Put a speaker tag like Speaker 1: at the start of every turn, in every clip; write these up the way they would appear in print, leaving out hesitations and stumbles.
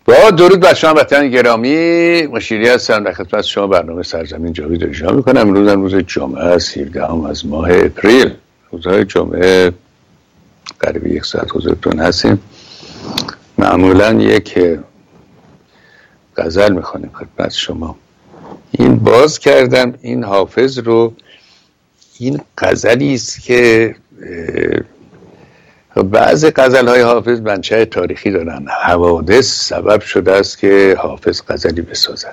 Speaker 1: با درود بر شما وطن گرامی، مشیری هستم در خدمت شما برنامه سرزمین جاوید رو اجرا میکنم. امروز روز جمعه است، 17 از ماه اپریل. روزهای جمعه قریب یک ساعت حضورتون هستیم. معمولا یک غزل میخونیم خدمت شما. این باز کردم این حافظ رو. این غزلی است که بعضی غزل‌های حافظ منشأ تاریخی دارن. حوادث سبب شده است که حافظ غزلی بسازد.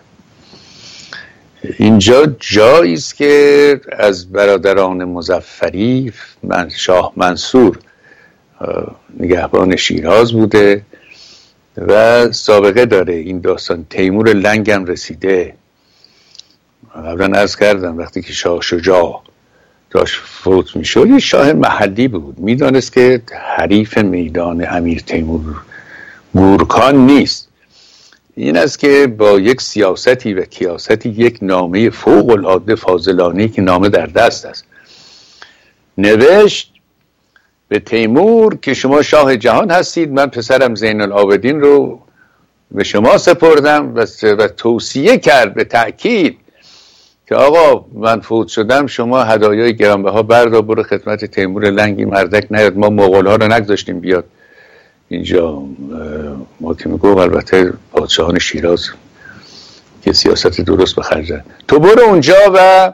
Speaker 1: اینجا جایی است که از برادران مظفری شاه منصور نگهبان شیراز بوده و سابقه داره این داستان. تیمور لنگم رسیده. قبلا عرض کردم وقتی که شاه شجاع داشت فوت میشد، یه شاه محلی بود، میدانست که حریف میدان امیر تیمور گورکان نیست. این است که با یک سیاستی و کیاستی یک نامه فوق العاده فاضلانه‌ای که نامه در دست است نوشت به تیمور که شما شاه جهان هستید، من پسرم زین العابدین رو به شما سپردم و توصیه کرد به تأکید که آقا من فوت شدم، شما هدایای گرانبها بردار برو خدمت تیمور لنگی مردک نیاد. ما مغول ها رو نگذاشتیم بیاد اینجا. ما که میگو البته پادشاهان شیراز که سیاست درست بخرجن، تو برو اونجا و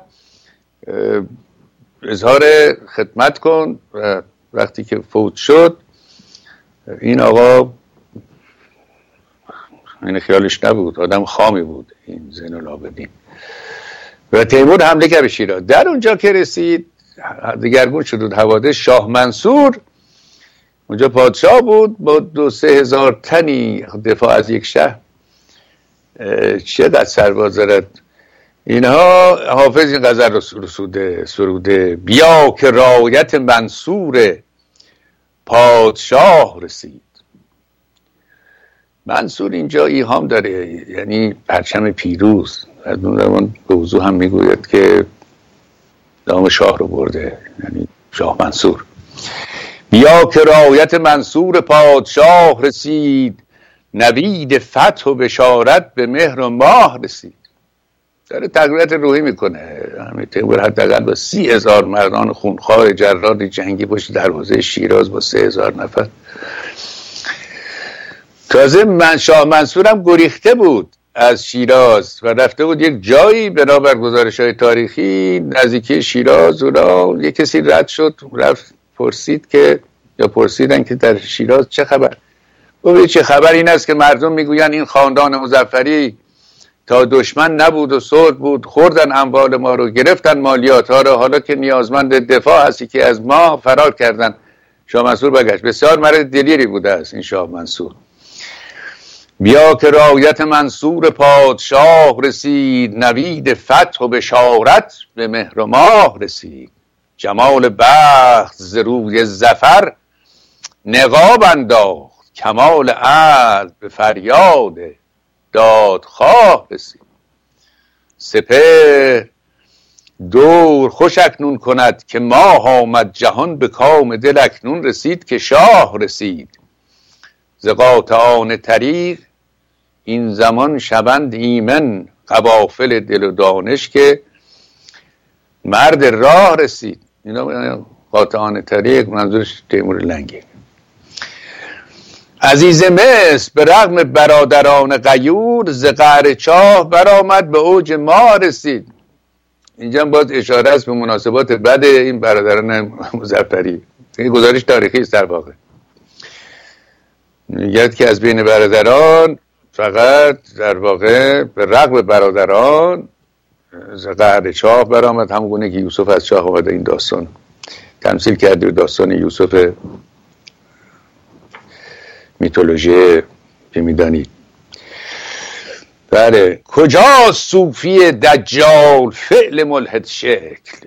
Speaker 1: اظهار خدمت کن. و وقتی که فوت شد این آقا، این خیالش نبود، آدم خامی بود این زین العابدین، و تیمور حمله کرد به شیراز. در اونجا که رسید دگرگون شد حوادث. شاه منصور اونجا پادشاه بود با 2-3 هزار تنی دفاع از یک شهر. چقدر سرباز دارد. اینها حافظ این غزل رو سروده: بیا که رایت منصور پادشاه رسید. منصور اینجا ایهام داره، یعنی پرچم پیروز. از اون به وضوح هم میگوید که نام شاه رو برده، یعنی شاه منصور. بیا که رایت منصور پادشاه رسید، نوید فتح و بشارت به مهر و ماه رسید. داره تقویت روحی میکنه. همین تیمور حداقل با 30,000 مردان خونخوار جرار جنگی پشت دروازه شیراز با 3,000 نفر. تازه شاه منصور هم گریخته بود از شیراز و رفته بود یک جایی، بنابر گزارش‌های تاریخی نزدیکی شیراز. اونا یک کسی رد شد، رفت پرسید که، یا پرسیدن که در شیراز چه خبر؟ گفت چه خبر این است که مردم میگوین این خاندان مظفری تا دشمن نبود و صلح بود، خوردن اموال ما رو، گرفتن مالیات ها رو، حالا که نیازمند دفاع هستی که از ما فرار کردن. شاه منصور بگشت. بسیار مرد دلیری بوده است این شاه منصور. بیا که رایت منصور پادشاه رسید، نوید فتح و بشارت به مهر و ماه رسید. جمال بخت ز روی ظفر نقاب انداخت، کمال عدل به فریاد دادخواه رسید. سپهر دور خوش اکنون کند که ماه آمد، جهان به کام دل اکنون رسید که شاه رسید. ز قاطعان طریق این زمان شوند ایمن، قوافل دل و دانش که مرد راه رسید. اینا قاطعان طریق منظورش تیمور لنگی. عزیز مصر به رغم برادران غیور، ز قعر چاه برآمد به اوج ماه رسید. اینجا باز اشاره است به مناسبات بد این برادران مظفری. این گزارش تاریخی است در واقع. میگه که از بین برادران فقط در واقع به رغم برادران ز قعر چاه برآمد. همونه که یوسف از چاه آمده. این داستان تمثیل کرده به داستان یوسف میتولوژی که میدانید. بله. کجا صوفی دجال فعل ملحد شکل؟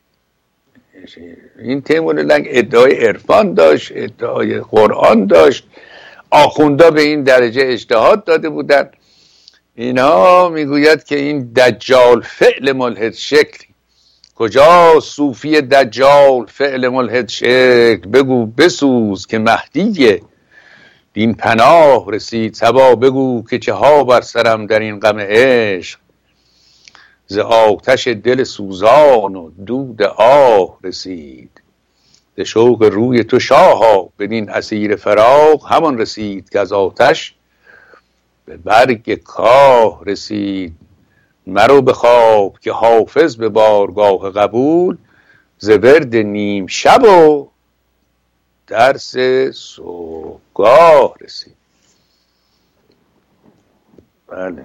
Speaker 1: این تیمور لنگ ادعای عرفان داشت، ادعای قرآن داشت، آخوندا به این درجه اجتهاد داده بودن. اینها میگوید که این دجال فعل ملحد شکل. کجا صوفی دجال فعل ملحد شکل؟ بگو بسوز که مهدی دین پناه رسید. صبا بگو که چه ها بر سرم در این غم عشق، ز آتش دل سوزان و دود آه رسید. ز شوق روی تو شاها بدین اسیر فراق، همان رسید که از آتش به برگ کاه رسید. مرو به خواب که حافظ به بارگاه قبول، ز ورد نیم شب و درس صبحگاه رسید. بله،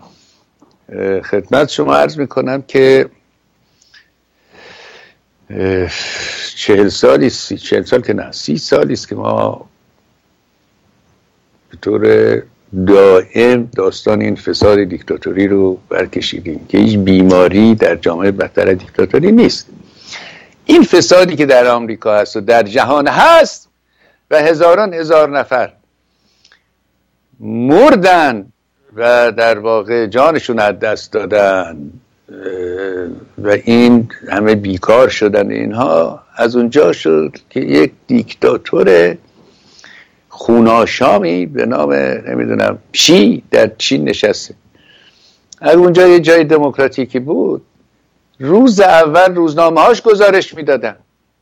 Speaker 1: خدمت شما عرض میکنم که 40 سال که نه 30 سالی است که ما به طور دائم داستان این فساد دیکتاتوری رو برکشیدیم که هیچ بیماری در جامعه بدتر از دیکتاتوری نیست. این فسادی که در آمریکا هست و در جهان هست و هزاران هزار نفر مردن و در واقع جانشون از دست دادن و این همه بیکار شدن، اینها از اونجا شد که یک دیکتاتور خوناشامی به نام نمیدونم شی در چین نشسته. از اونجا یه جای دموکراتیکی بود، روز اول روزنامه هاش گزارش میدادن،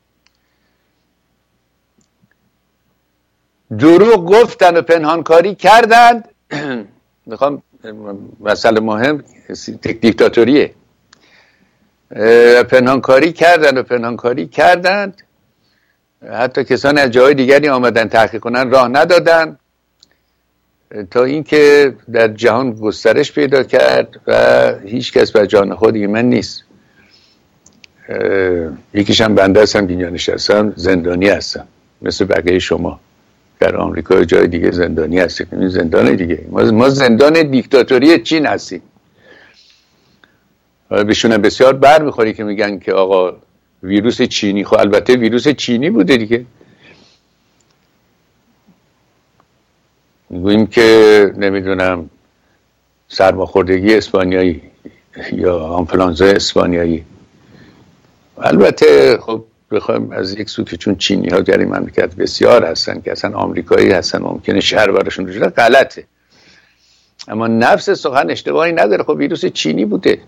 Speaker 1: دروغ گفتن و پنهانکاری کردند. میخوام مسئله مهم دیکتاتوریه. پنهانکاری کردند، حتی کسانی از جای دیگری آمدن تحقیق کنن راه ندادن، تا اینکه در جهان گسترش پیدا کرد و هیچ کس بر جان خود ایمن نیست. یکیشم بنده هستم که اینجا نشستم زندانی هستم مثل بقیه شما. در آمریکا جای دیگه زندانی هستیم، این زندان دیگه. ما زندان دیکتاتوری چین هستیم. بهشون بسیار بر میخوری که میگن که آقا ویروس چینی. خب البته ویروس چینی بوده دیگه. میگوییم که نمیدونم سرماخوردگی اسپانیایی یا آنفلانزا اسپانیایی. البته خب بخوایم از یک سو که چون چینی ها در این مملکت بسیار هستن که اصلا آمریکایی هستن ممکنه شهر براشون رو غلطه، اما نفس سخن اشتباهی نداره. خب ویروس چینی بوده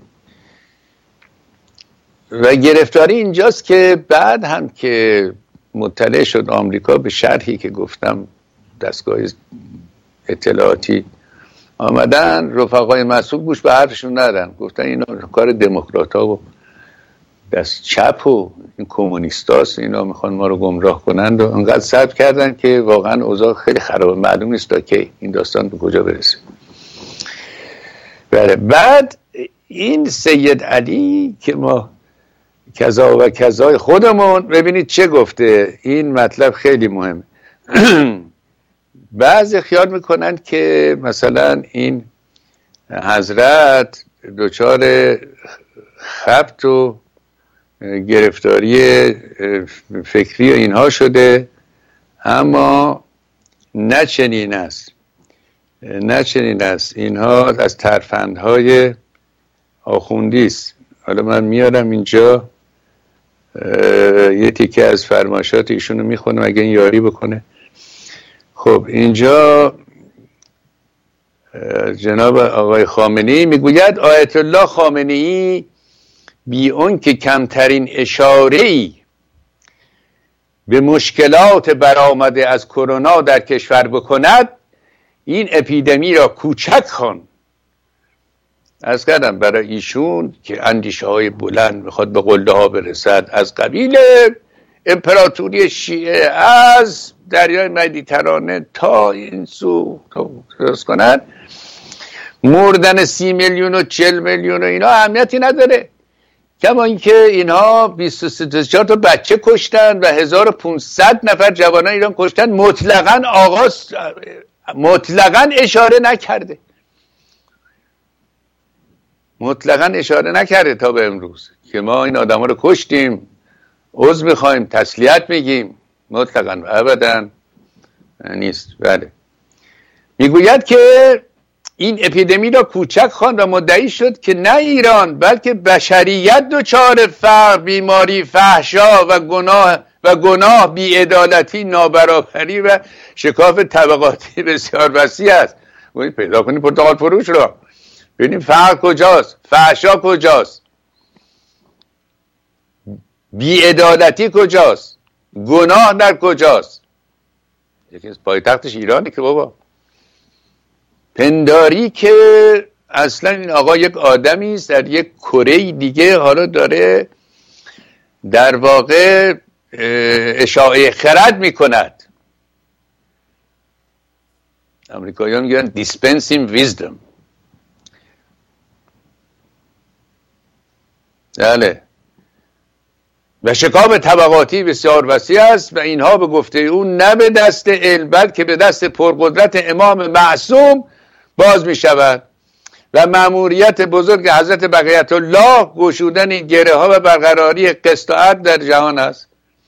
Speaker 1: و گرفتاری اینجاست که بعد هم که مطلع شد آمریکا به شرحی که گفتم دستگاه اطلاعاتی آمدن، رفقای مسئول گوش به حرفشون ندادن، گفتن اینا کار دموکرات ها و دست چپ و این کمونیستاست، اینا میخوان ما رو گمراه کنند و انقدر صبر کردن که واقعا اوضاع خیلی خرابه. معلوم نیست تا کی این داستان به کجا برسه. بله، بعد این سید علی که ما کذا و کذای خودمون، ببینید چه گفته. این مطلب خیلی مهمه. بعضی خیال میکنن که مثلا این حضرت دچار خبط و گرفتاری فکری و اینها شده، اما نه چنین است. اینها از ترفندهای آخوندی است. حالا من میارم اینجا یه تیکه از فرمایشات ایشونو میخونم اگه این یاری بکنه. خب اینجا جناب آقای خامنه‌ای میگوید آیت الله خامنه‌ای بی اون که کمترین اشاره‌ای به مشکلات برآمده از کرونا در کشور بکند، این اپیدمی را کوچک خوان. از کردم برای ایشون که اندیشه های بلند میخواد به قله ها برسد، از قبیل امپراتوری شیعه از دریای مدیترانه تا این سو درست کنن، مردن 30 میلیون و 40 میلیون و اینا اهمیتی نداره. کما اینکه اینها 24 تا بچه کشتن و 1500 نفر جوانان ایران کشتن، مطلقاً اشاره نکرده تا به امروز که ما این آدم ها رو کشتیم، عذر میخوایم، تسلیت میگیم. مطلقاً ابداً نیست. بله، میگوید که این اپیدمی را کوچک خواند و مدعی شد که نه ایران بلکه بشریت دچار فقر، بیماری، فحشا و گناه و گناه بی‌عدالتی، نابرابری و شکاف طبقاتی بسیار وسیع است. پیدا کنید پرتقال فروش رو ببینیم فقر کجاست، فحشا کجاست، بی‌عدالتی کجاست، گناه در کجاست. یکی از پایتختش ایرانه که بابا. پنداری که اصلا این آقا یک آدمی است در یک کره دیگه، حالا داره در واقع اشاعه خرد میکند. امریکاییان میگن dispensing wisdom. بله. و شکاف طبقاتی بسیار وسیع است و اینها به گفته او نه به دست علم بلکه به دست پرقدرت امام معصوم باز می شود و مأموریت بزرگ حضرت بقیت الله گشودن این گره ها و برقراری قسط و عدل در جهان است.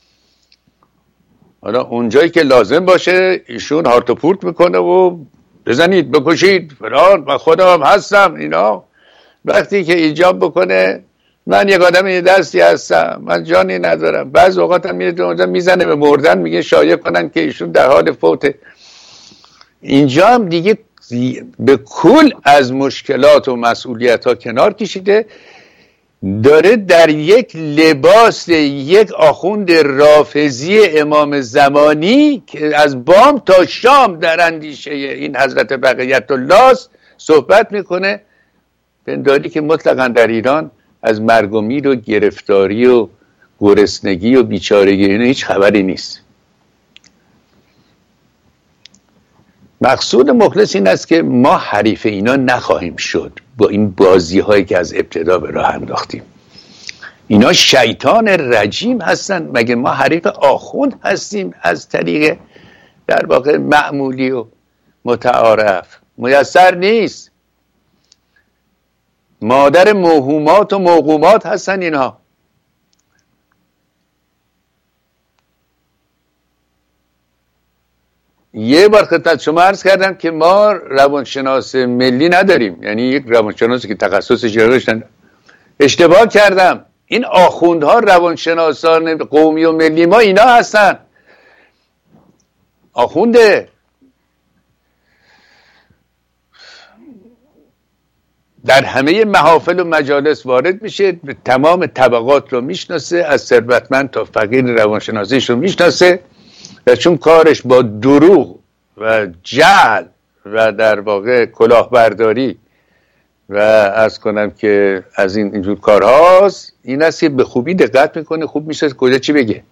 Speaker 1: حالا اونجایی که لازم باشه ایشون هارت و پورت میکنه و بزنید بکشید فلان و خودم هستم اینا. وقتی که ایجاب بکنه من یک آدم یه دستی هستم، من جانی ندارم، بعض اوقات هم میره اونجا میزنه به مردن، میگه شایع کنن که ایشون در حال فوته. اینجا هم دیگه به کل از مشکلات و مسئولیت ها کنار کشیده، داره در یک لباس یک آخوند رافضی امام زمانی که از بام تا شام در اندیشه این حضرت بقیت الله است صحبت میکنه. پنداری که مطلقا در ایران از مرگ و میر و گرفتاری و گرسنگی و بیچارگی اینا هیچ خبری نیست. مقصود مخلص این است که ما حریف اینا نخواهیم شد با این بازی هایی که از ابتدا به راه انداختیم. اینا شیطان رجیم هستن، مگه ما حریف آخوند هستیم از طریق در واقع معمولی و متعارف؟ میسر نیست. مادر موهومات و موقومات هستن اینها. یه بار خدمت شما عرض کردم که ما روانشناس ملی نداریم، یعنی یک روانشناسی که تخصصش داشتن. اشتباه کردم. این آخوندها روانشناسان قومی و ملی ما اینا هستن. آخونده در همه محافل و مجالس وارد میشه، به تمام طبقات رو میشناسه، از ثروتمند تا فقیر روانشناسیش رو میشناسه و چون کارش با دروغ و جهل و در واقع کلاهبرداری و عرض کنم که از اینجور کارهاست، این است که به خوبی دقت میکنه، خوب میشه کجا چی بگه.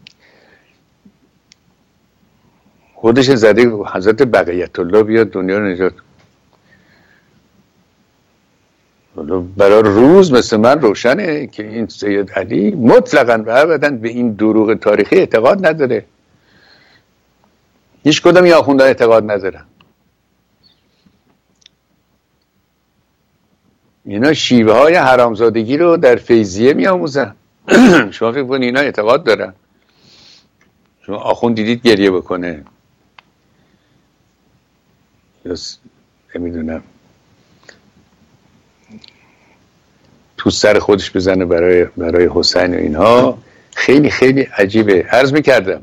Speaker 1: خودش زده حضرت بقیت الله بیاد دنیا رو نجات. برای روز مثل من روشنه که این سید علی مطلقاً و ابداً به این دروغ تاریخی اعتقاد نداره. هیچ کدام این آخوندها اعتقاد ندارن. اینا شیوه های حرامزادگی رو در فیضیه می آموزن. شما فکر کنید اینا اعتقاد دارن؟ شما آخوند دیدید گریه بکنه؟ نمیدونم تو سر خودش بزنه برای حسین و اینها. خیلی خیلی عجیبه. عرض میکردم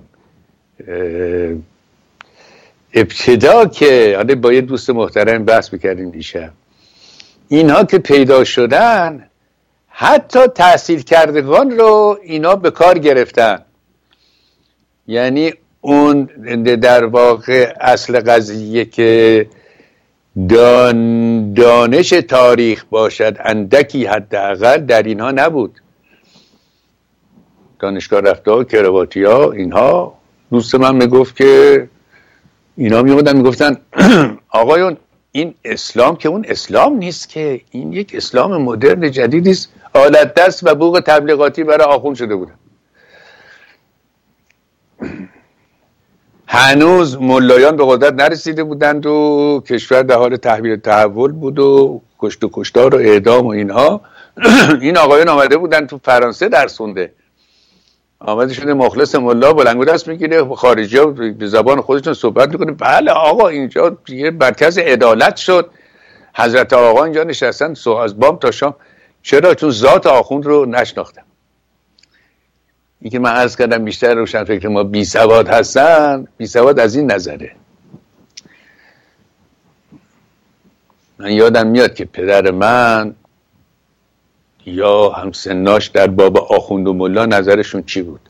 Speaker 1: ابتدا که حالا با یه دوست محترم بحث میکردیم دیشب، اینها که پیدا شدن حتی تحصیل کردگان رو اینا به کار گرفتن. یعنی اون در واقع اصل قضیه که دانش تاریخ باشد اندکی حداقل در اینها نبود. دانشگاه رفته ها کرواتی ها اینها، دوست من میگفت که اینا میومدن میگفتن آقایون این اسلام که اون اسلام نیست که، این یک اسلام مدرن جدیدی است. آلت دست و بوق تبلیغاتی برای آخوند شده بودن. هنوز ملایان به قدرت نرسیده بودند و کشور در حال تحویل تحول بود و کشت و کشتار و اعدام و اینها. این آقایان آمده بودن تو فرانسه درس خونده، آمده شده مخلص ملا بلنگو دست میگیره، خارجی ها به زبان خودشون صحبت میکنه. بله آقا اینجا یه مرکز عدالت شد، حضرت آقا اینجا نشستن از بام تا شام. چرا؟ چون ذات آخوند رو نشناختم. این که من عرض کردم بیشتر روشنفکر ما بی سواد هستن، بی سواد از این نظره. من یادم میاد که پدر من یا همسناش در باب آخوند و ملا نظرشون چی بود.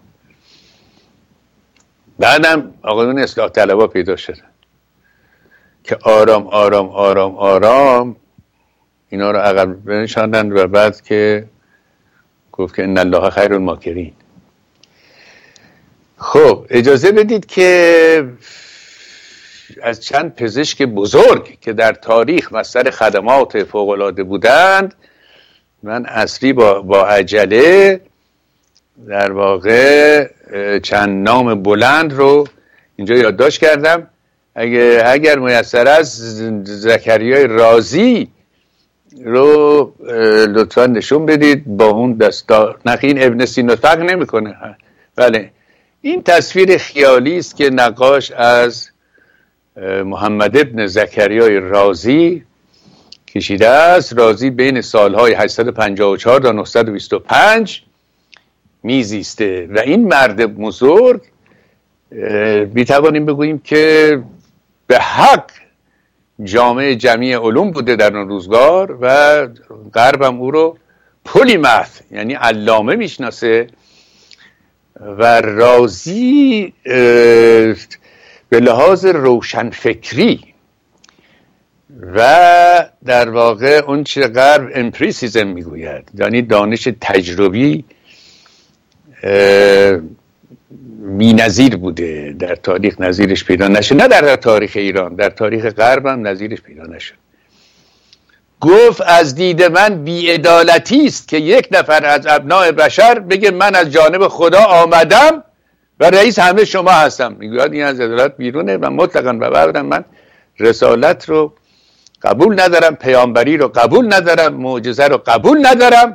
Speaker 1: بعدم آقایون اصلاح طلبا پیدا شدن که آرام آرام آرام آرام اینا رو عقب بنشاندن و بعد که گفت که ان الله خیر الماکرین. خب اجازه بدید که از چند پزشک بزرگ که در تاریخ مصدر خدمات فوق‌العاده بودند من اصلی با عجله در واقع چند نام بلند رو اینجا یادداشت کردم. اگر میسر است زکریای رازی رو لطفا نشون بدید با اون دستا. این ابن سینا فرق نمیکنه. بله این تصویر خیالی است که نقاش از محمد ابن زکریای رازی کشیده است. رازی بین سالهای 854 تا 925 میزیسته و این مرد بزرگ میتوانیم بگوییم که به حق جامع جمعی علوم بوده در اون روزگار و غرب هم او رو پلیمث یعنی علامه میشناسه. و رازی به لحاظ روشنفکری و در واقع اون چه غرب امپریسیزم میگوید یعنی دانش تجربی بی‌نظیر بوده، در تاریخ نظیرش پیدا نشد. نه در تاریخ ایران، در تاریخ غرب هم نظیرش پیدا نشد. گفت از دید من بی‌عدالتی است که یک نفر از ابناء بشر بگه من از جانب خدا آمدم و رئیس همه شما هستم. میگوید این از عدالت بیرونه و مطلقاً و بعدم من رسالت رو قبول ندارم، پیامبری رو قبول ندارم، معجزه رو قبول ندارم.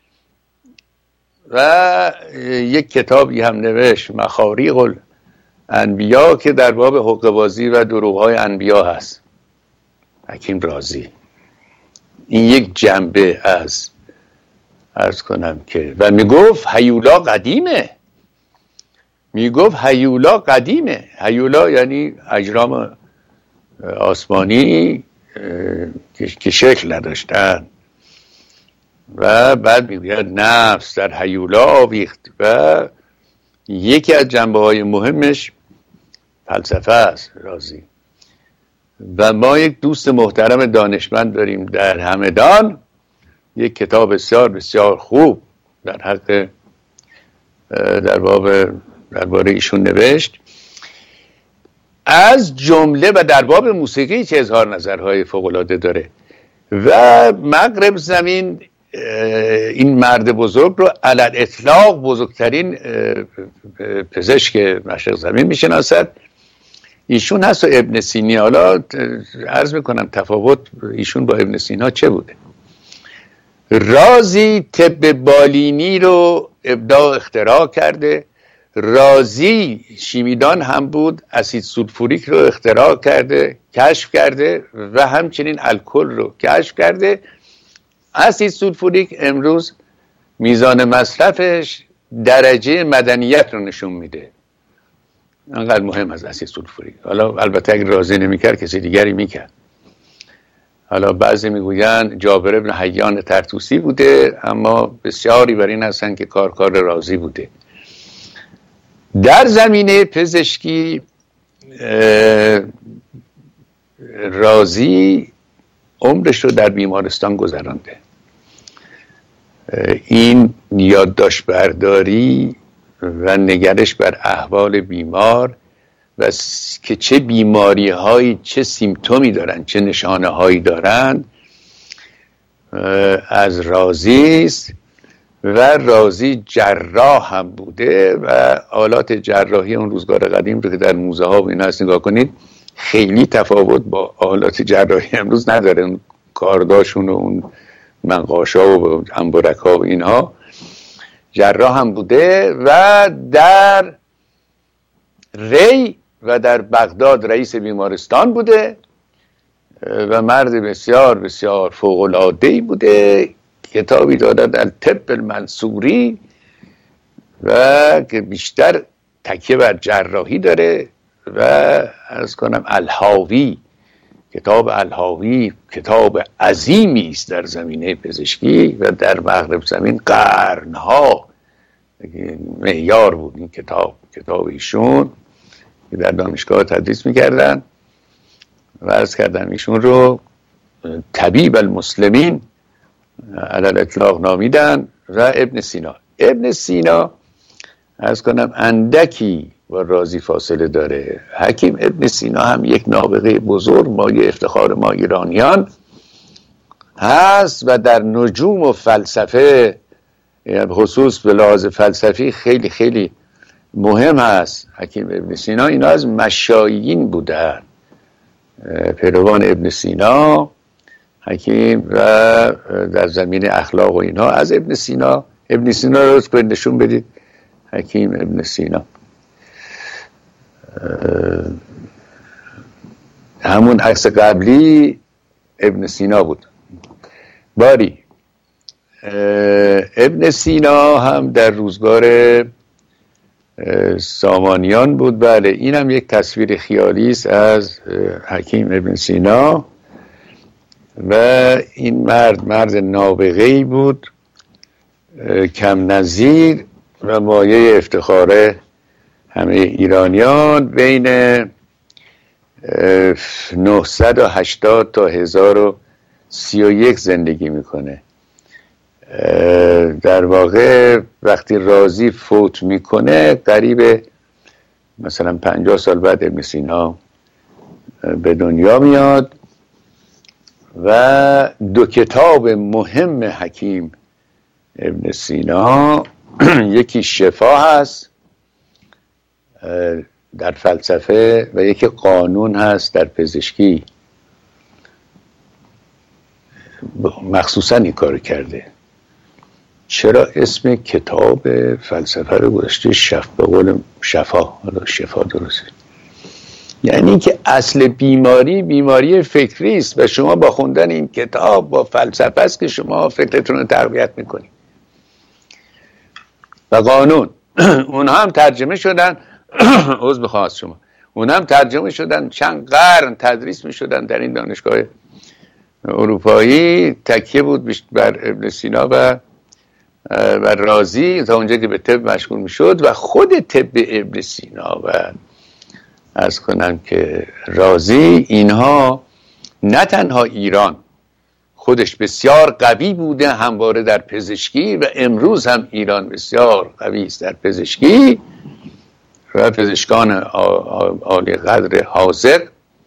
Speaker 1: و یک کتابی هم نوشت مخاریق الانبیا که در باب حقه‌بازی و دروغ‌های انبیا هست، حکیم رازی. این یک جنبه از عرض کنم که و میگفت هیولا قدیمه، میگفت هیولا قدیمه. هیولا یعنی اجرام آسمانی که شکل نداشتن و بعد میگوید نفس در هیولا آویخت و یکی از جنبه های مهمش فلسفه است رازی. و ما یک دوست محترم دانشمند داریم در همدان، یک کتاب بسیار بسیار خوب در حق درباره ایشون نوشت، از جمله و در باب موسیقی چه اظهار نظرهای فوق‌العاده داره. و مغرب زمین این مرد بزرگ رو علل اطلاق بزرگترین پزشک مشرق زمین میشناسد. ایشون هست و ابن سینا. حالا عرض میکنم تفاوت ایشون با ابن سینا چه بوده. رازی طب بالینی رو ابداع اختراع کرده. رازی شیمیدان هم بود، اسید سولفوریک رو اختراع کرده، کشف کرده و همچنین الکل رو کشف کرده. اسید سولفوریک امروز میزان مصرفش درجه مدنیت رو نشون میده، انقدر مهم از اسید سولفوریک. حالا البته اگر رازی نمیکرد کسی دیگری میکرد. حالا بعضی میگویند جابر ابن حیان طرطوسی بوده، اما بسیاری بر این هستن که کار رازی بوده. در زمینه پزشکی رازی عمرش رو در بیمارستان گذرانده. این یادداشت برداری و نگرش بر احوال بیمار و که چه بیماری هایی چه سیمتومی دارن چه نشانه هایی دارن از رازی است. و رازی جراح هم بوده و آلات جراحی اون روزگار قدیم رو که در موزه ها و اینا هست نگاه کنید خیلی تفاوت با آلات جراحی امروز نداره. اون کارداشون و اون منقاشا و انبرک ها و اینها. جراح هم بوده و در ری و در بغداد رئیس بیمارستان بوده و مرد بسیار بسیار فوق‌العاده‌ای بوده. کتابی داده در طب المنصوری و که بیشتر تکیه بر جراحی داره. و عرض کنم الحاوی، کتاب الحاوی کتاب عظیمی است در زمینه پزشکی و در مغرب زمین قرنها معیار بود این کتاب ایشون که در دانشگاه تدریس میکردن و عرض کردم ایشون رو طبیب المسلمین علی الاطلاق نامیدن. و ابن سینا عرض کنم اندکی با رازی فاصله داره. حکیم ابن سینا هم یک نابغه بزرگ مایه افتخار ما ایرانیان هست و در نجوم و فلسفه خصوص به لحاظ فلسفی خیلی خیلی مهم هست. حکیم ابن سینا اینا از مشایعین بودن، پیروان ابن سینا حکیم و در زمین اخلاق و اینا از ابن سینا رو نشون بدید. حکیم ابن سینا همون عکس قبلی ابن سینا بود. باری ابن سینا هم در روزگار سامانیان بود. بله این هم یک تصویر خیالی است از حکیم ابن سینا و این مرد نابغه‌ای بود، کم نظیر و مایه افتخار همه ایرانیان. بین 980 تا 1031 زندگی میکنه. در واقع وقتی رازی فوت میکنه قریب مثلا 50 سال بعد ابن سینا به دنیا میاد و دو کتاب مهم حکیم ابن سینا یکی شفا هست در فلسفه و یکی قانون هست در پزشکی. مخصوصا این کار کرده. چرا اسم کتاب فلسفه رو گذاشته به قول شفا درسته؟ یعنی که اصل بیماری فکری است و شما با خوندن این کتاب با فلسفه است که شما فکرتون رو تقویت میکنید. و قانون اونها هم ترجمه شدن عذر میخوام از شما، اونها هم ترجمه شدن، چند قرن تدریس میشدن در این دانشگاه اروپایی. تکیه بود بر ابن سینا و رازی تا اونجا که به طب مشغول میشد و خود طب ابن سینا و عرض کنم که رازی اینها نه تنها ایران خودش بسیار قوی بوده همواره در پزشکی و امروز هم ایران بسیار قوی است در پزشکی و پزشکان عالی قدر حاضر.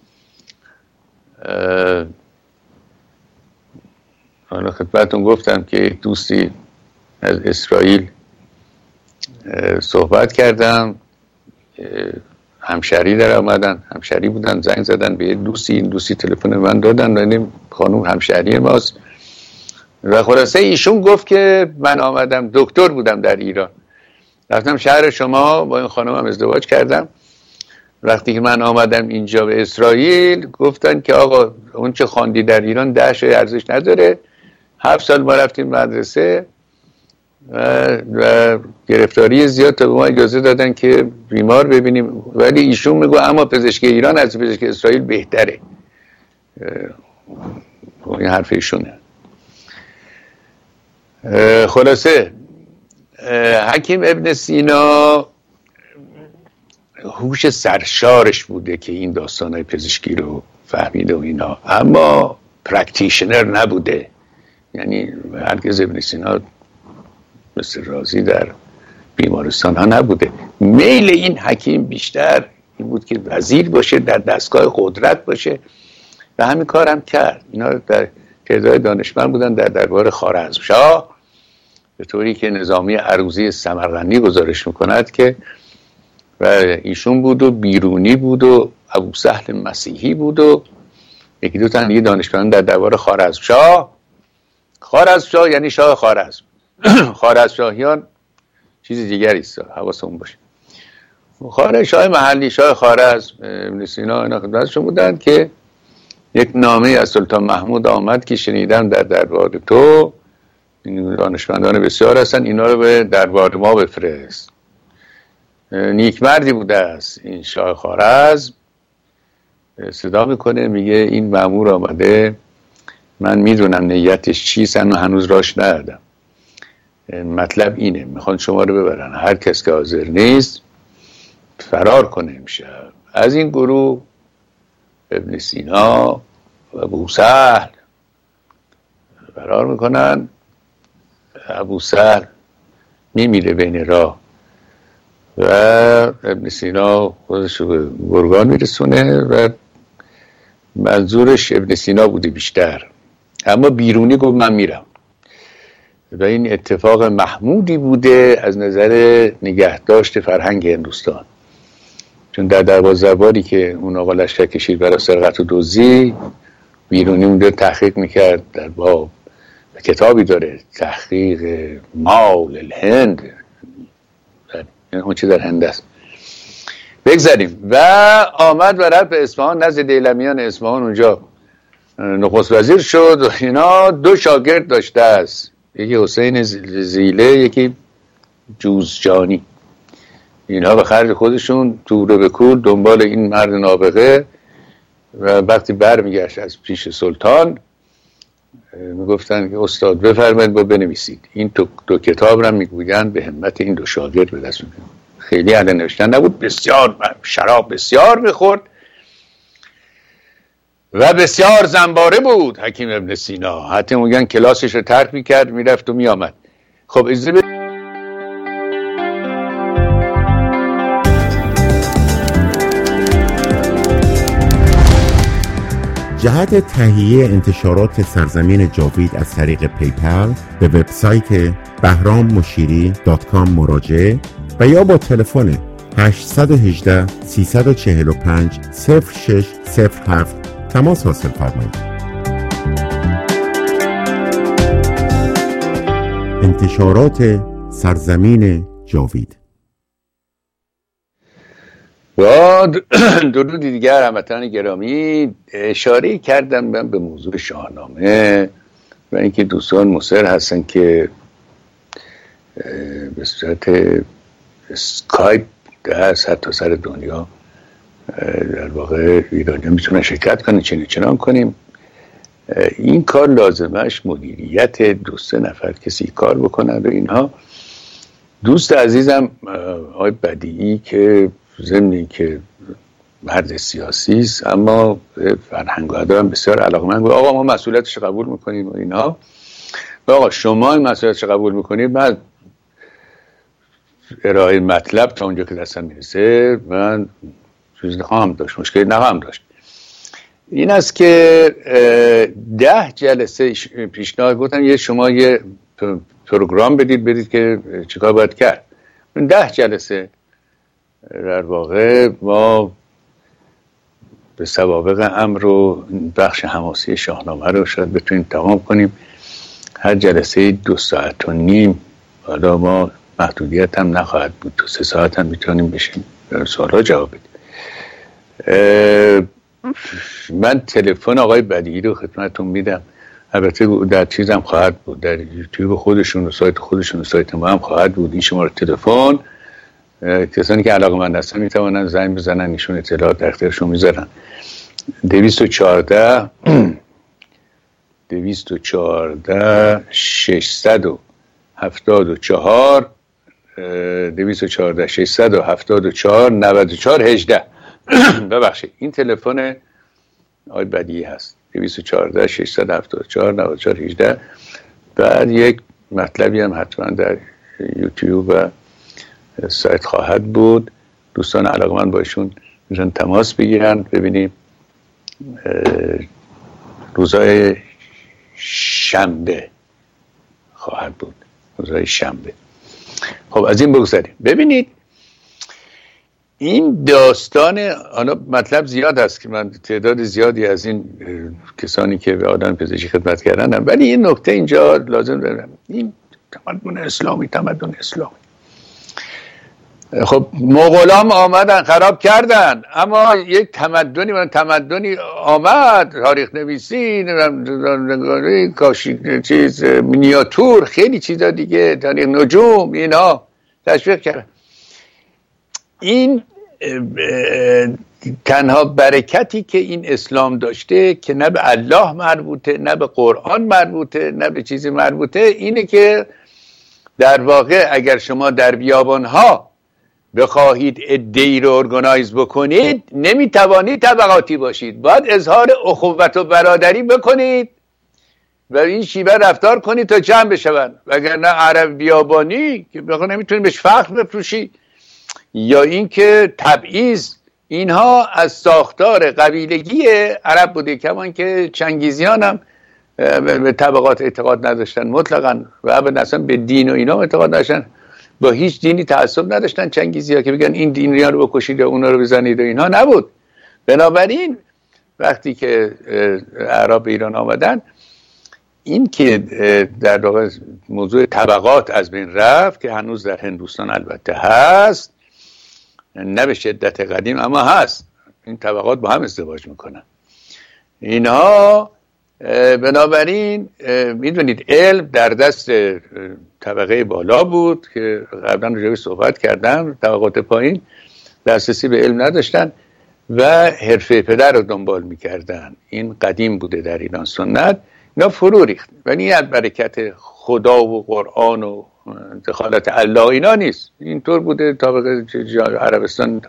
Speaker 1: حالا خدمتتون گفتم که یک دوستی از اسرائیل صحبت کردم، همشری در آمدن، همشری بودن، زنگ زدن به دوستی، این دوستی تلفن من دادن و این خانوم همشری ماست و خلاصه ایشون گفت که من آمدم، دکتر بودم در ایران، رفتم شهر شما با این خانوم هم ازدواج کردم. وقتی که من آمدم اینجا به اسرائیل گفتن که آقا اون چه خواندی در ایران 10 ارزش نداره. 7 سال ما رفتیم مدرسه و گرفتاری زیاد تا به ما اجازه دادن که بیمار ببینیم، ولی ایشون میگه اما پزشکی ایران از پزشکی اسرائیل بهتره. این حرف ایشونه. خلاصه حکیم ابن سینا هوش سرشارش بوده که این داستانهای پزشکی رو فهمیده و اینا، اما پرکتیشنر نبوده. یعنی هرگز ابن سینا مثل رازی در بیمارستان ها نبوده. میل این حکیم بیشتر این بود که وزیر باشه، در دستگاه قدرت باشه و همین کار هم کرد. اینا در تعداد دانشمند بودن در دربار خوارزمشاه، به طوری که نظامی عروضی سمرقندی گزارش میکند که و ایشون بود و بیرونی بود و ابو سهل مسیحی بود و یکی دو تا دیگه دانشمند در دربار خوارزمشاه یعنی شاه خوارزم. خوارزمشاهیان چیز دیگری است، حواسمون باشه. شاه محلی، شاه خوارزم، ابن سینا اینا خدمتشون بودن که یک نامه از سلطان محمود آمد که شنیدم در دربار تو این دانشمندان بسیار هستن، اینا رو به دربار ما بفرست. نیک مردی بوده است این شاه خوارزم. صدا میکنه میگه این مأمور آمده، من میدونم نیتش چیست، اما هنوز راش ندادم. مطلب اینه میخوان شما رو ببرن، هر کس که حاضر نیست فرار کنه امشب. از این گروه ابن سینا و ابوسهل فرار میکنن. ابوسهل میمیره بین راه و ابن سینا خودش رو به گرگان میرسونه و منظورش ابن سینا بوده بیشتر، اما بیرونی گفت من میرم. و این اتفاق محمودی بوده از نظر نگهداشت فرهنگ هندوستان، چون در 12 باری که اون آقا لشکر کشید برای سرقت و دزدی، بیرونی اونجا تحقیق میکرد در باب کتابی داره تحقیق مال الهند، اون چی در هند است. بگذاریم و آمد و رفت به اصفهان، نزد دیلمیان اصفهان اونجا نخست وزیر شد و اینا 2 شاگرد داشته است، یکی حسین زیله، یکی جوزجانی. اینها به خرج خودشون توره به کور دنبال این مرد نابغه و وقتی برمیگشت از پیش سلطان میگفتن که استاد بفرمایید با بنویسید. این 2 کتاب را میگویند به همت این 2 شاگرد به دست میگن. خیلی اهل نوشتن نبود، بسیار شراب بسیار میخورد و بسیار زنباره بود حکیم ابن سینا. حتی میگن کلاسش رو ترک میکرد میرفت و میامد. خب اجازه
Speaker 2: جهت تهیه انتشارات سرزمین جاوید از طریق پیپل به وبسایت behrammushiri.com مراجعه و یا با تلفن 818 345 0607 تماس حاصل فرمایید. انتشارات سرزمین جاوید.
Speaker 1: با درودی دیگر هموطنان گرامی، اشاره کردم من به موضوع شاهنامه و اینکه دوستان مصر هستن که به صورت اسکایپ در سرتاسر دنیا در واقع ایرانی میتونن شرکت کنن، چنان کنیم. این کار لازمش مدیریت 2-3 نفر کسی کار بکنن و اینها. دوست عزیزم آقای بدیعی که ضمن که مرد سیاسی است اما فرهنگ هم بسیار علاقه‌مند بود، آقا ما مسئولیتش قبول میکنیم و اینها. و آقا شما این مسئولیتش قبول میکنید، من ارائه مطلب تا اونجا که دستم میرسه من چیز نخواهم داشت، مشکلی نخواهم داشت. این است که 10 جلسه پیشنهاد گفتم یه شما یه پروگرام بدید که چیکار باید کرد. 10 جلسه در واقع ما به سوابق امر و بخش حماسی شاهنامه رو شاید بتونیم تمام کنیم. هر جلسه 2.5 ساعت. حالا ما محدودیت هم نخواهد بود، 2-3 ساعت هم میتونیم بشیم سوالها جواب بدیم. من تلفن آقای بدیعی رو خدمتتون میدم، البته در چیزم خواهد بود، در یوتیوب خودشون و سایت خودشون و سایت ما هم خواهد بود این شماره تلفن. کسانی که علاقه‌مند هستن میتونن زنگ بزنن، ایشون اطلاعات در اختیارشون میذارن. 214 674 214 674 94 18 ببخشید این تلفن آقای بدیعی هست، 214 674 94 18. بعد یک مطلبی هم حتما در یوتیوب و سایت خواهد بود، دوستان علاقه‌مند باشون میتونن تماس بگیرن. ببینیم روزهای شنبه خواهد بود، روزهای شنبه. خب از این بگذاریم. ببینید این داستان، حالا مطلب زیاد است که من تعداد زیادی از این کسانی که به آدم پزشکی خدمت کردن، ولی این نکته اینجا لازم دارم. این تمدن اسلامی خب مغولام آمدن خراب کردن، اما یک تمدنی آمد، تاریخ نویسی، کاشی چیز مینیاتور، خیلی چیزا دیگه، تاریخ نجوم، اینا تشویق کردن. این تنها برکتی که این اسلام داشته که نه به الله مربوطه، نه به قرآن مربوطه، نه به چیزی مربوطه، اینه که در واقع اگر شما در بیابانها بخواهید عده‌ای رو ارگانایز بکنید، نمیتوانید طبقاتی باشید، باید اظهار اخوت و برادری بکنید و این شیوه رفتار کنید تا جمع بشوند، وگرنه عرب بیابانی که نمیتونید بهش فخر بفروشی، یا اینکه تبعیض، اینها از ساختار قبیلگی عرب بوده. کمان که چنگیزیان هم به طبقات اعتقاد نداشتن مطلقاً و ابدا اصلا به دین و اینا اعتقاد نداشتن، با هیچ دینی تعصب نداشتن چنگیزی‌ها که بگن این دینیا رو بکشید یا اونا رو بزنید و اینها نبود. بنابراین وقتی که اعراب به ایران آمدن، این که در واقع موضوع طبقات از بین رفت که هنوز در هندوستان البته هست، نه به شدت قدیم اما هست، این طبقات با هم ازدواج میکنن اینها. بنابراین میدونید علم در دست طبقه بالا بود که قبلا راجعش صحبت کردم، طبقات پایین دسترسی به علم نداشتن و حرفه پدر رو دنبال میکردن. این قدیم بوده در ایران سنت، اینا فرو ریخت. ولی این از برکت خدا و قرآن و دخالت الله اینا نیست، اینطور بوده طبقه عربستان.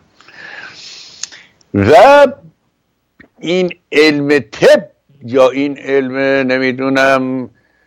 Speaker 1: و این علم طب یا این علم نمیدونم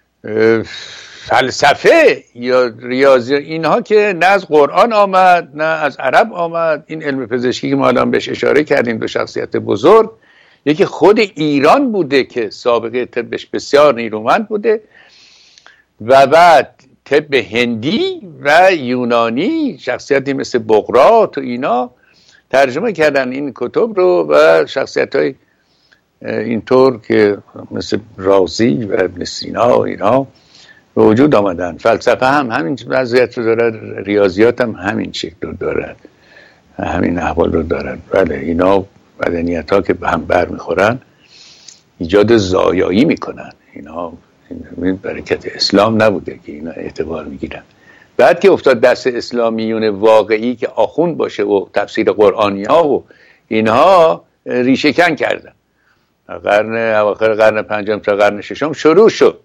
Speaker 1: فلسفه یا ریاضی، اینها که نه از قرآن آمد نه از عرب آمد. این علم پزشکی که ما الان بهش اشاره کردیم، دو شخصیت بزرگ، یکی خود ایران بوده که سابقه طبش بسیار نیرومند بوده و بعد طب هندی و یونانی، شخصیتی مثل بقراط و اینا ترجمه کردن این کتب رو و شخصیت‌های اینطور که مثل رازی و ابن سینا و اینا به وجود آمدن. فلسفه هم همین وضعیت رو دارد، ریاضیات هم همین شکل رو دارد، همین احوال رو دارد. بله اینا مدنیت ها که به هم بر میخورن ایجاد زایایی میکنن. اینا این برکت اسلام نبوده که اینا اعتبار میگیرن. بعد که افتاد دست اسلامیون واقعی که آخوند باشه و تفسیر قرآنی ها و اینها ریشه کن کردن، اواخر قرن پنجم تا قرن ششم شروع شد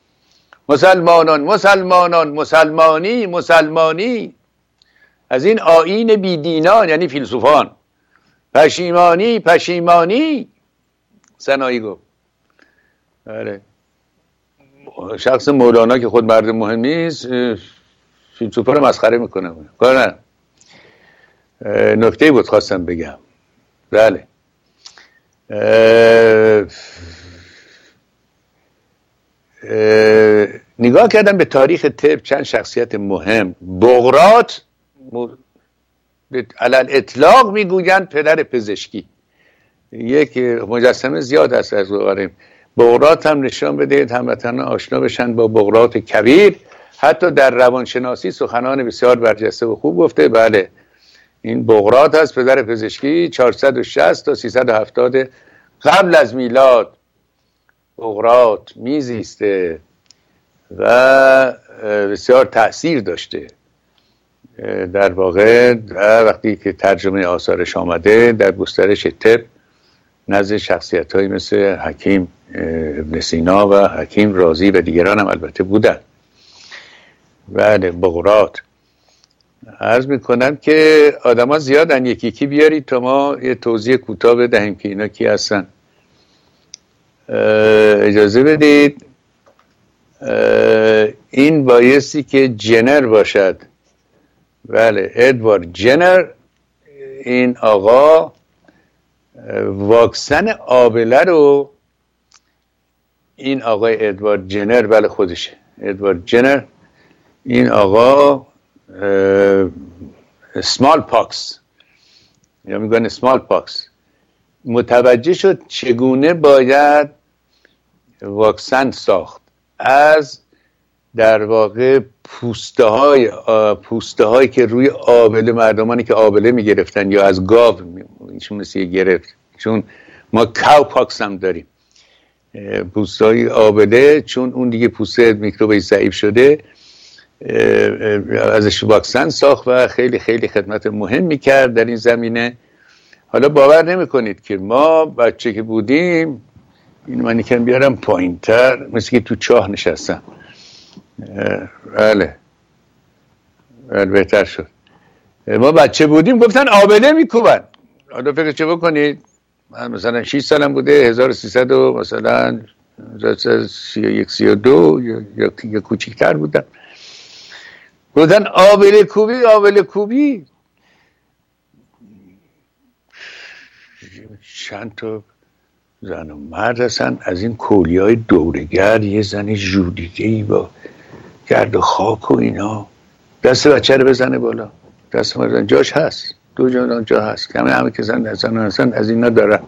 Speaker 1: مسلمانی از این آیین بیدینان، یعنی فیلسوفان، پشیمانی سنایی گفت. بله شخص مولانا که خود مرد مهم نیست، فیلسوفا رو مسخره میکنه. کار نه، نکته بود خواستم بگم. بله نگاه کردم به تاریخ طب، چند شخصیت مهم. بقراط علل اطلاق میگویند پدر پزشکی، یک مجسمه زیاد است از بقاریم. بقراط هم نشان بدهید هموطنان آشنا بشن با بقراط کبیر. حتی در روانشناسی سخنان بسیار برجسته و خوب گفته. بله این بقراط هست، پدر پزشکی، 460 تا 370 قبل از میلاد بقراط میزیسته و بسیار تأثیر داشته. در واقع وقتی که ترجمه آثارش آمده در گسترش طب نزد شخصیت‌هایی مثل حکیم ابن سینا و حکیم رازی و دیگران هم البته بودن. بله بقراط. عرض میکنم که آدم ها زیادن، یکی یکی بیارید تا ما یه توضیح کوتاه بدهیم که اینا کی هستن. اجازه بدید. این بایستی که جنر باشد. بله ادوارد جنر. این آقا واکسن آبله رو، این آقای ادوارد جنر، بله خودشه ادوارد جنر، این آقا سمال پاکس یا میگن سمال پاکس متوجه شد چگونه باید واکسن ساخت. از در واقع پوسته هایی که روی آبله، مردمانی که آبله میگرفتن یا از گاو ایشون مثل گرفت، چون ما کاوپاکس هم داریم، پوسته های آبله، چون اون دیگه پوسته میکروبی ضعیف شده ازش واکسن ساخت و خیلی خیلی خدمت مهم میکرد در این زمینه. حالا باور نمیکنید که ما بچه که بودیم، این من یکم بیارم پایینتر، مثل که تو چاه نشستم. بله بهتر شد. ما بچه بودیم گفتن آبله میکوبن. حالا فکر چه بکنید، من مثلا 6 سالم بوده، 1300 و مثلا 31 32 یا کوچیکتر بودم، گفتن آبله کوبی. چند تا زن و مرد هستن از این کولیای دورگر، یه زن جودیگه‌ای با گرد و خاک و اینا، دست بچه رو بزنه بالا، دست مرزن جاش هست، 2 جا هست، همه که زن هستن از اینا دارن.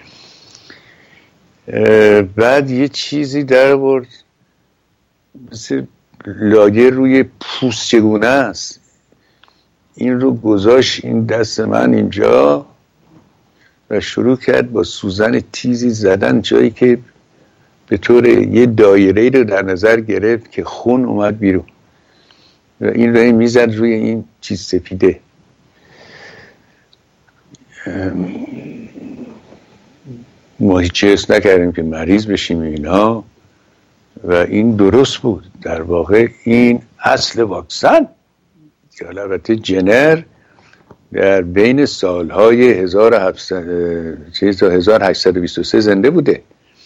Speaker 1: بعد یه چیزی در برد مثل لاگه روی پوست چگونه است، این رو گذاشت این دست من اینجا و شروع کرد با سوزن تیزی زدن جایی که به طور یه دایره‌ای رو در نظر گرفت که خون اومد بیرون و این رو میزد روی این چیز سفیده. ما هیچ حس نکردیم که مریض بشیم اینا و این درست بود. در واقع این اصل واکسن که البته جنر در بین سالهای 1823 زنده بوده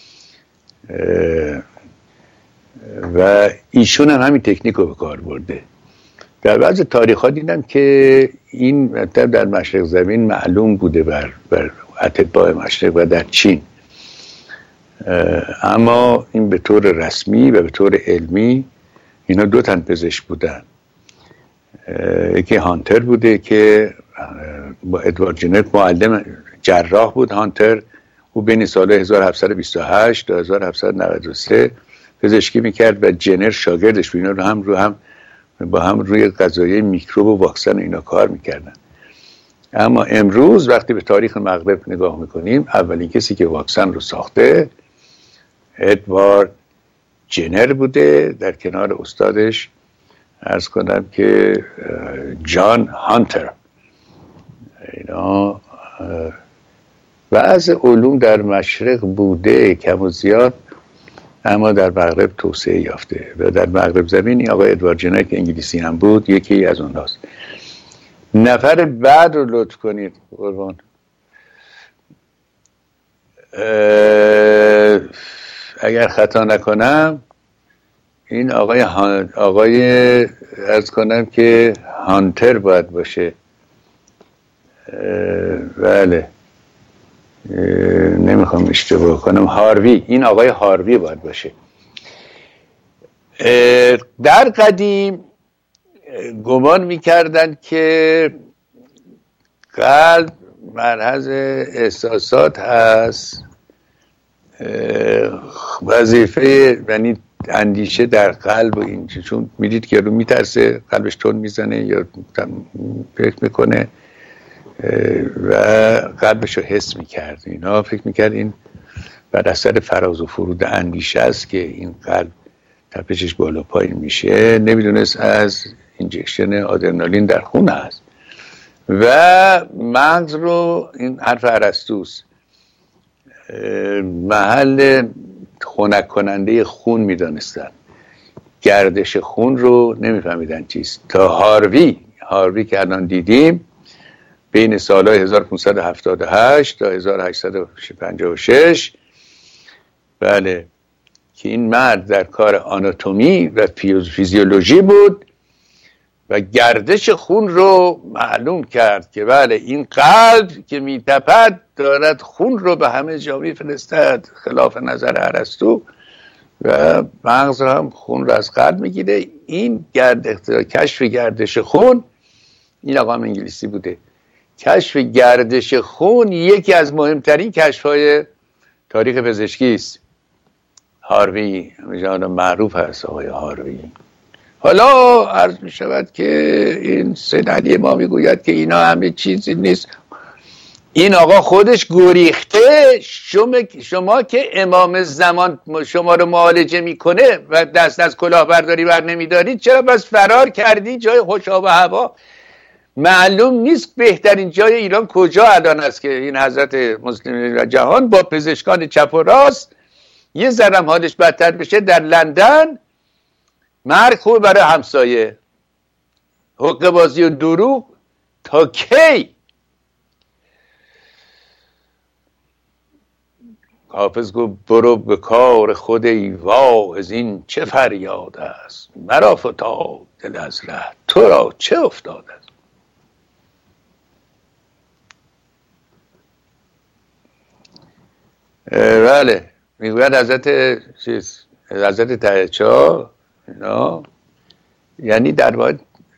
Speaker 1: و ایشون هم همین تکنیک رو به کار برده. در بعض تاریخ ها دیدم که این مطلب در مشرق زمین معلوم بوده بر اتباع مشرق و در چین، اما این به طور رسمی و به طور علمی اینا 2 تن پزشک بودن. یکی هانتر بوده که با ادوارد جنر معلم جراح بود. هانتر او بین سال 1728 تا 1793 پزشکی میکرد و جنر شاگردش بود. اینا رو هم با هم روی قضایای میکروب و واکسن اینا کار میکردن. اما امروز وقتی به تاریخ مغرب نگاه میکنیم، اولین کسی که واکسن رو ساخته ادوارد جنر بوده، در کنار استادش عرض کنم که جان هانتر. اینا بعض علوم در مشرق بوده کم و زیاد، اما در مغرب توسعه یافته و در مغرب زمین این آقای ادوارد جنر که انگلیسی هم بود یکی از اوناست. نفر بعد رو لطف کنید قربان. اگر خطا نکنم این آقای عرض کنم که هانتر باید باشه. بله نمیخوام اشتباه کنم، هاروی، این آقای هاروی باید باشه. در قدیم گمان میکردن که قلب مرکز احساسات هست، وظیفه یعنی اندیشه در قلب و این، چون میدید که رو میترسه قلبش تون میزنه یا فکر میکنه و قلبش رو حس میکرد. اینا فکر میکرد این بر اثر فراز و فرود اندیشه است که این قلب تپشش بالا پایین میشه. نمیدونست از اینجکشن آدرنالین در خون هست و مغز رو، این حرف ارسطوست، محل خنک کننده خون میدانستن، گردش خون رو نمیفهمیدن چیست. تا هاروی که الان دیدیم بین سالهای 1578 تا 1856، بله، که این مرد در کار آناتومی و فیزیولوژی بود و گردش خون رو معلوم کرد که بله این قلب که میتپد دارد خون رو به همه جا میفرستد، خلاف نظر ارسطو، و مغز هم خون رو از قلب میگیره. این کشف گردش خون، این آقا هم انگلیسی بوده، کشف گردش خون یکی از مهمترین کشف‌های تاریخ پزشکی است. هاروی، معروف هست آقای هاروی. حالا عرض می شود که این سید علی ما میگوید که اینا همه چیزی نیست. این آقا خودش گریخته. شما که امام زمان شما رو معالجه میکنه و دست از کلاهبرداری بر نمیدارید، چرا بس فرار کردی جای خوش آب و هوا؟ معلوم نیست بهترین جای ایران کجا الان است که این حضرت مسلمین جهان با پزشکان چپ و راست یه ذرم حالش بدتر بشه در لندن مرگ خوب برای همسایه. حقه بازی و دروغ تا کی؟ حافظ گفت برو به کار خود ای واعظ، این چه فریاد است، مرا فتاد دل از ره، تو را چه افتاد است. بله میگوید حضرت تهچا یعنی در واقع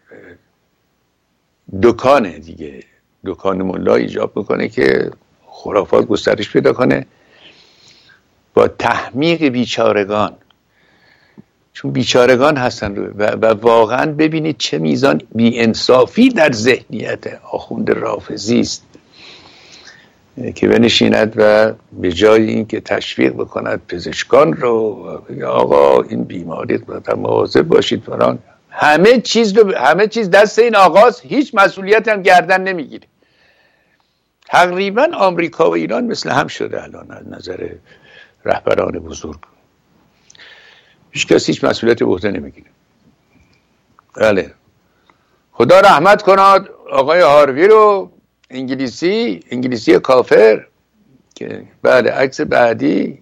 Speaker 1: دکانه دیگه، دکان ملا ایجاب میکنه که خرافات گسترش پیدا کنه با تحمیق بیچارگان، چون بیچارگان هستن و واقعا ببینید چه میزان بی‌انصافی در ذهنیت آخوند رافضی است که بنشیند و به جای اینکه تشویق بکند پزشکان رو، آقا این بیماری رو مواظب باشید فلان، همه چیز دست این آقاست، هیچ مسئولیت هم گردن نمیگیره. تقریبا آمریکا و ایران مثل هم شده الان از نظر رهبران بزرگ، هیچ کسی هیچ مسئولیت به عهده نمیگیره. بله خدا رحمت کند آقای هاروی رو، انگلیسی کافر که بله عکس بعدی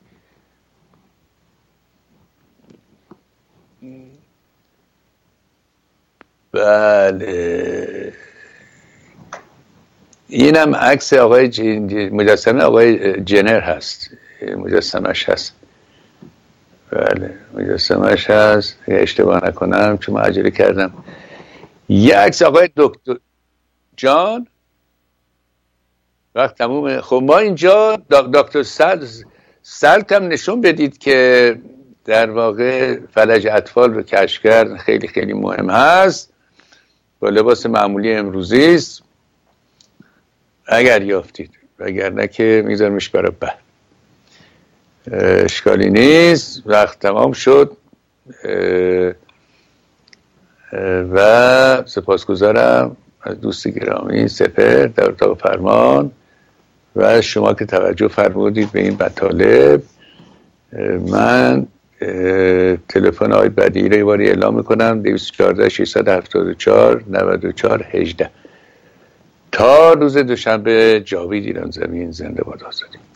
Speaker 1: بله اینم عکس آقای مجسمه آقای جنر هست، مجسمش هست. بله مجسمش هست، اشتباه نکنم چون من عجله کردم. یه عکس آقای دکتر جان وقت تمومه. خب ما اینجا دکتر سلک هم نشون بدید که در واقع فلج اطفال رو کشف کرد، خیلی خیلی مهم هست، با لباس معمولی امروزی است اگر یافتید، وگرنه که میذارمش برای بعد. اشکالی نیست. وقت تمام شد و سپاسگزارم از دوست گرامی سپر در اتاق فرمان و شما که توجه فرمودید به این مطالب. من تلفن آقای بدیعی رو یه باری اعلام میکنم: 214 674 94 18. تا روز دوشنبه جاوید ایران زمین زنده باد آزادی.